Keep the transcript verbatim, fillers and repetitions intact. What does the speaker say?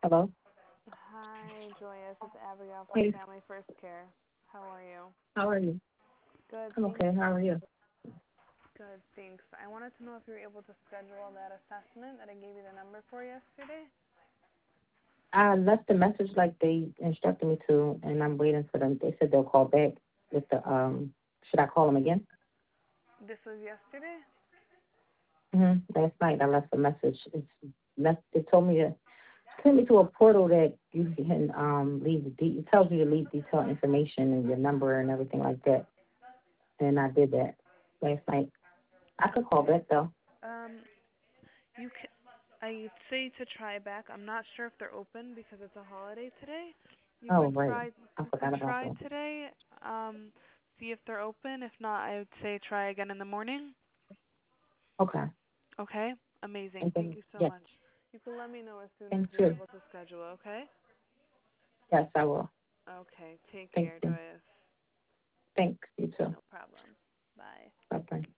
Hello? Hi, Joyous. It's Abigail from Hey, Family First Care. How are you? how are you? Good, I'm thanks. okay. How are you? Good, thanks. I wanted to know if you were able to schedule that assessment that I gave you the number for yesterday. I left a message like they instructed me to, and I'm waiting for them. They said they'll call back with the, um, should I call them again? This was yesterday? Mm-hmm. Last night I left a message. It's left, it told me to, send me to a portal that you can um, leave the, de- it tells you to leave detailed information and your number and everything like that. And I did that last night. I could call back though. Um, you can, I'd say to try back. I'm not sure if they're open because it's a holiday today. You Oh, could right. try, I you could forgot about try that. today, um, see if they're open. If not, I would say try again in the morning. Okay. Okay? Amazing. And Thank then, you so yes, much. You can let me know as soon as thank you're you. able to schedule, okay? Yes, I will. Okay. Take Thank care, you. Joyous. Thanks. You too. No problem. Bye. Bye-bye.